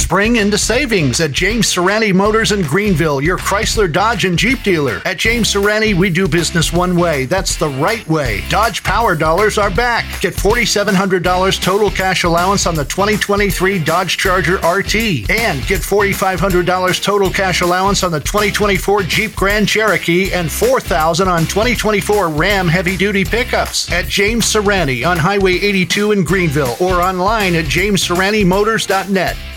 spring into savings at James Serrani Motors in Greenville, your Chrysler, Dodge, and Jeep dealer. At James Serrani, we do business one way. That's the right way. Dodge Power Dollars are back. Get $4,700 total cash allowance on the 2023 Dodge Charger RT. And get $4,500 total cash allowance on the 2024 Jeep Grand Cherokee and $4,000 on 2024 Ram heavy-duty pickups. At James Serrani on Highway 82 in Greenville or online at jamesserranimotors.net.